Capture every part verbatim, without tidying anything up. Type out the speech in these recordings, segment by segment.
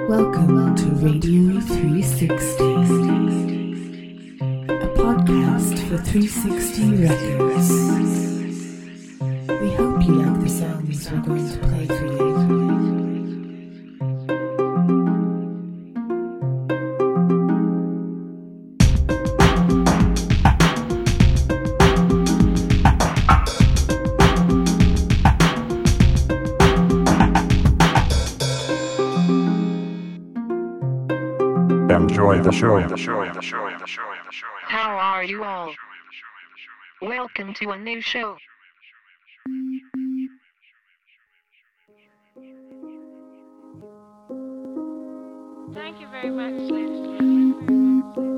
Welcome to Radio three sixty, a podcast for three sixty Records. We hope you like the songs we're going to play for you. Enjoy the show. The show. The show. The show. The show. How are you all? Welcome to a new show. Thank you very much, ladies and gentlemen.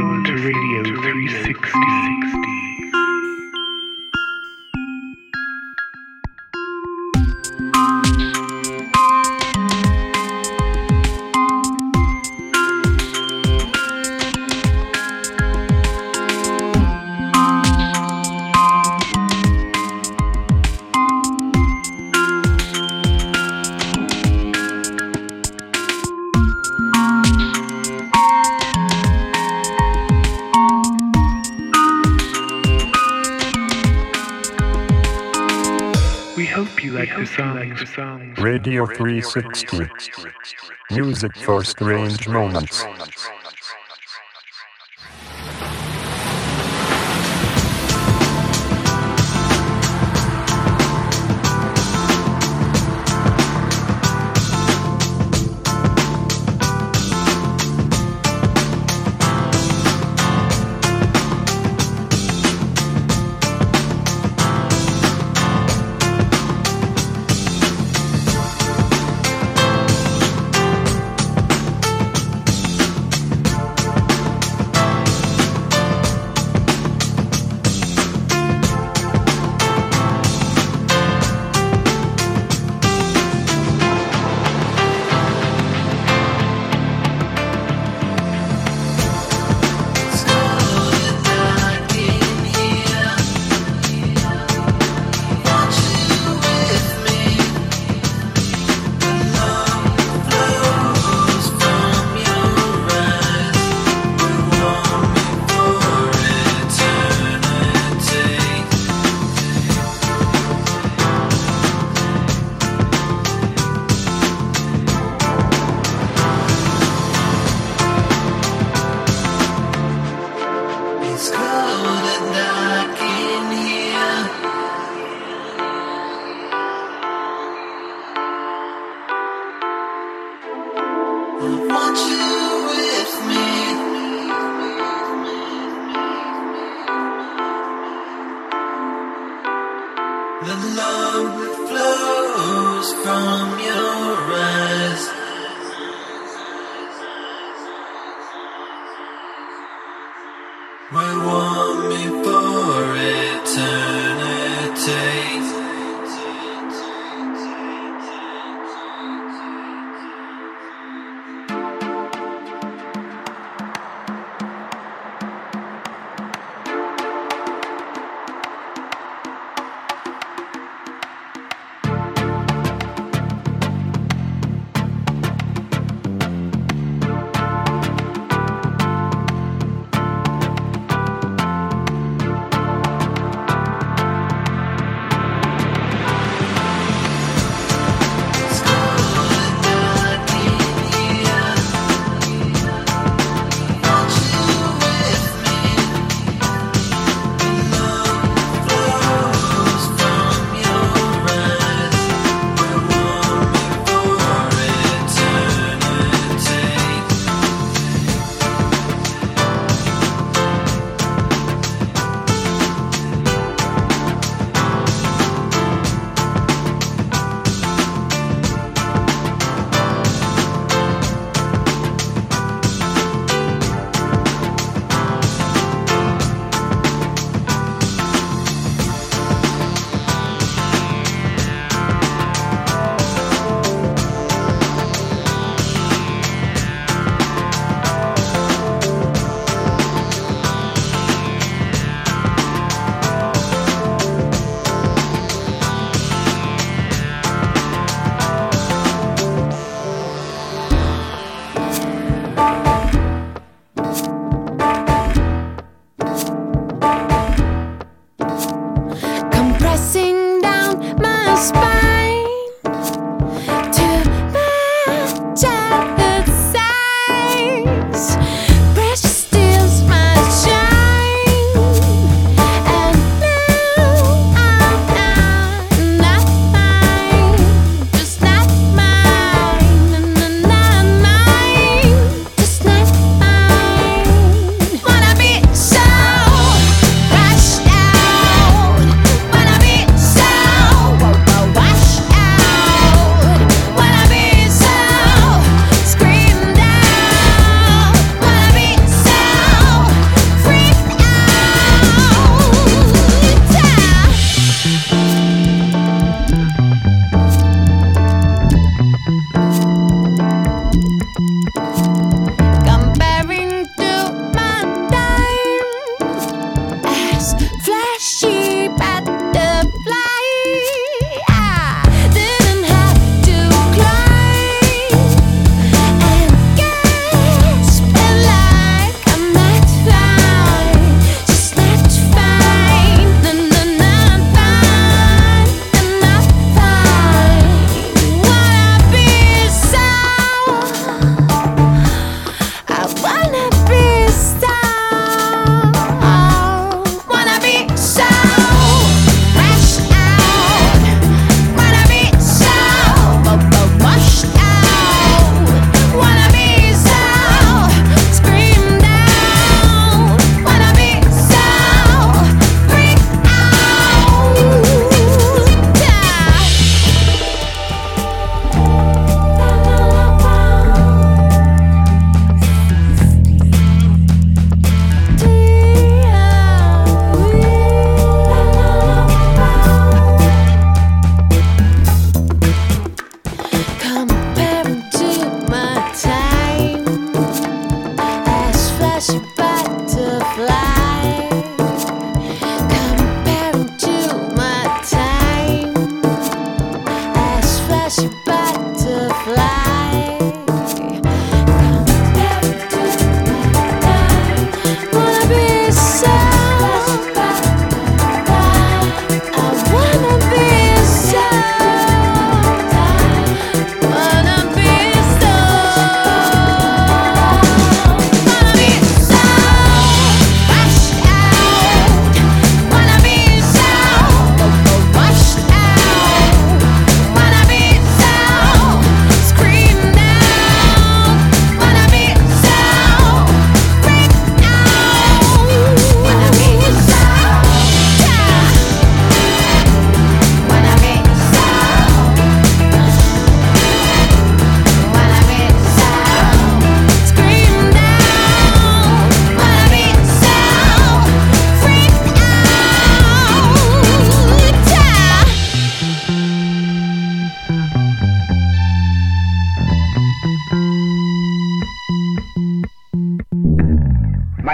listening to Radio three sixty. Radio three sixty. Music for strange moments.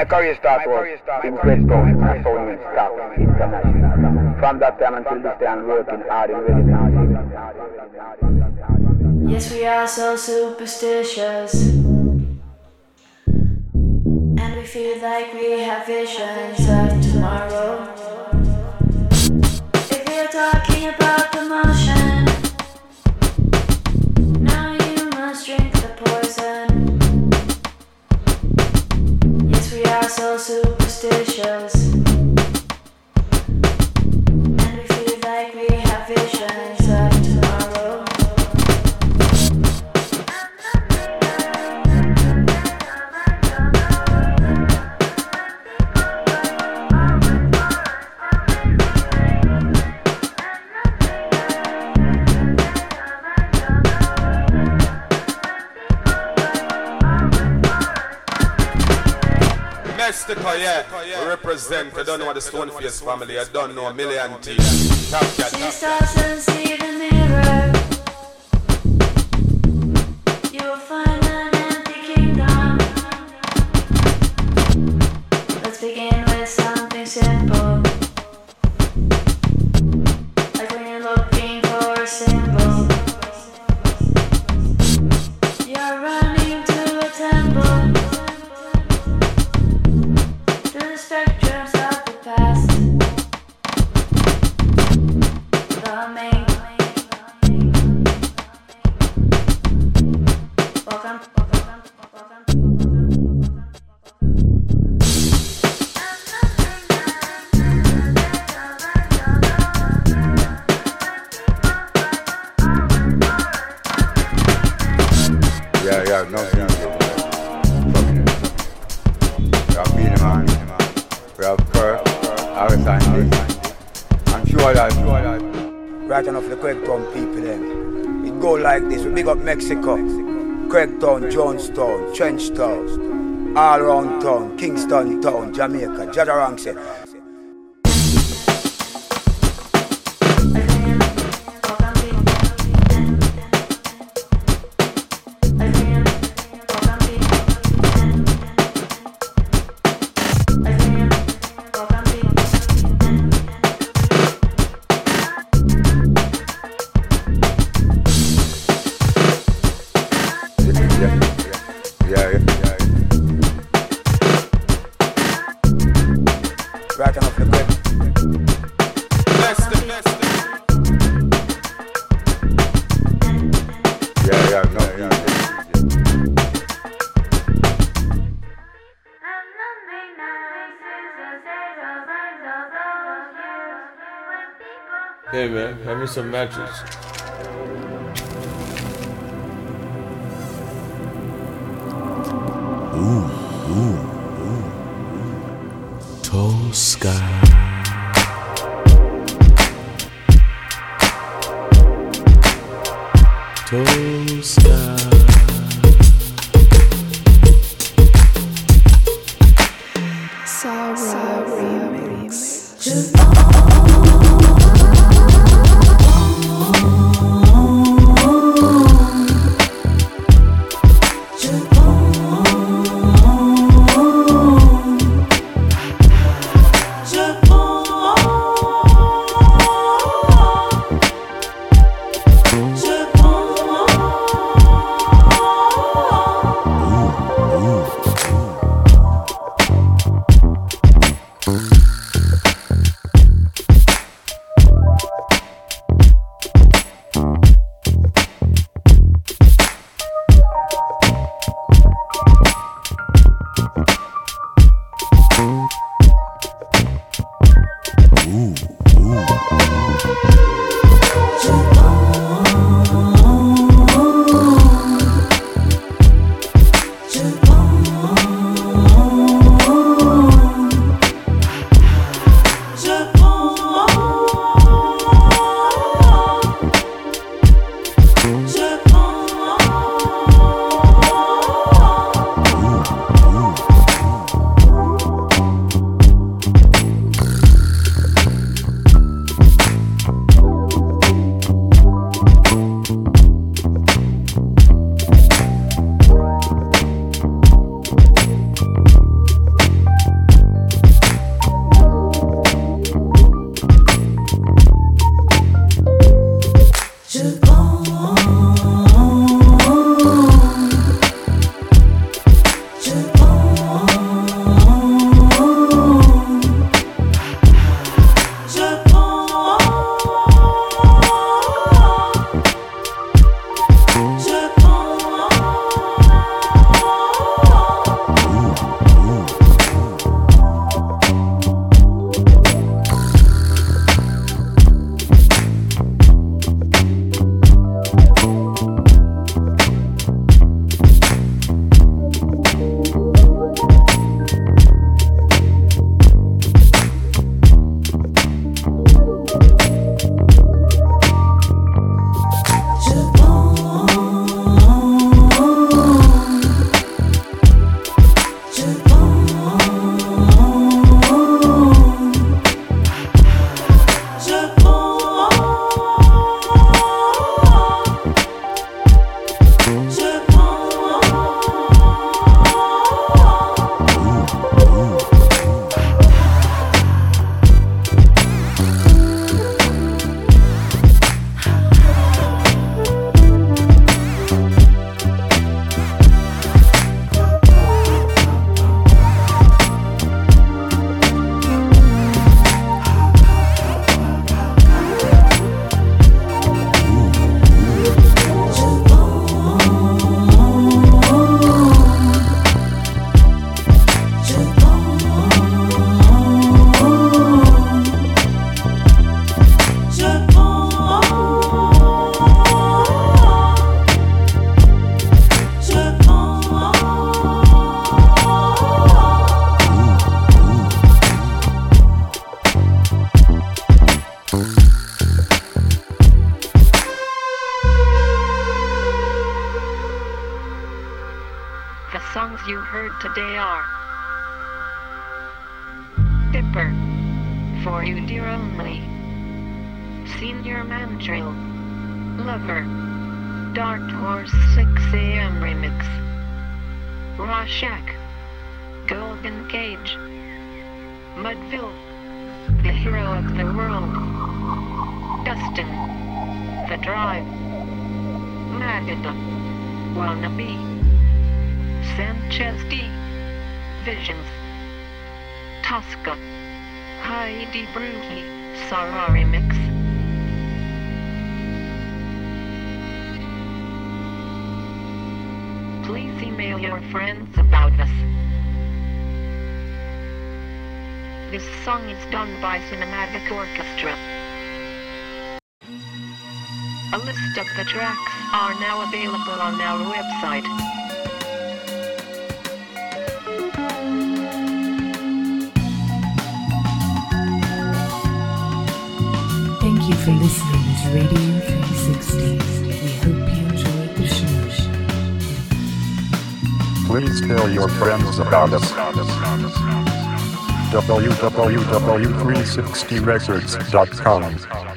My career start was in Questtown and Sound Stock International. From that time until this day I'm working hard in readiness. Yes, we are so superstitious, and we feel like we have visions of tomorrow. If you're talking about promotion, now you must drink the poison. Yes, we are so superstitious, and we feel like we have visions of tomorrow. Mystical, yeah. We represent, I don't know what the Stoneface family, I don't know a million teeth. Top cat, See top stars and see the mirror. You will find an empty kingdom. Let's begin with something simple. Like when you're looking for a symbol. You're running to a temple. Through the spectrums of the past. Coming. Welcome, welcome, welcome. Yeah, yeah, no, yeah, yeah. We have Beenie Man, we have Kirk, Harris Andy. I'm sure that, sure that right enough the Questtown people then. It go like this, we big up Mexico, Questtown, Jonestown, Trenchtown, all around town, Kingston town, Jamaica, Jajarang say. Yeah, yeah, yeah. Right enough the quick. Yeah, yeah, no, yeah, yeah. Hey man, have me some matches. Ooh, ooh, ooh. Tosca. Tosca. Sarah remix. today are Dipper, For You Dear Only, Senior Mandrill, Lover, Dark Horse six a m Remix, Rorschach, Golden Cage, Mudville, The Hero of the World, Dustin, The Drive, Magada, Wannabe, Sanchez D, Visions, Tosca, Heidi Bruhi, Sarah Remix. Please email your friends about us. This song is done by Cinematic Orchestra. A list of the tracks are now available on our website. Thank you for listening to Radio three sixty. We hope you enjoyed the show. Please tell your friends about us. w w w dot three sixty records dot com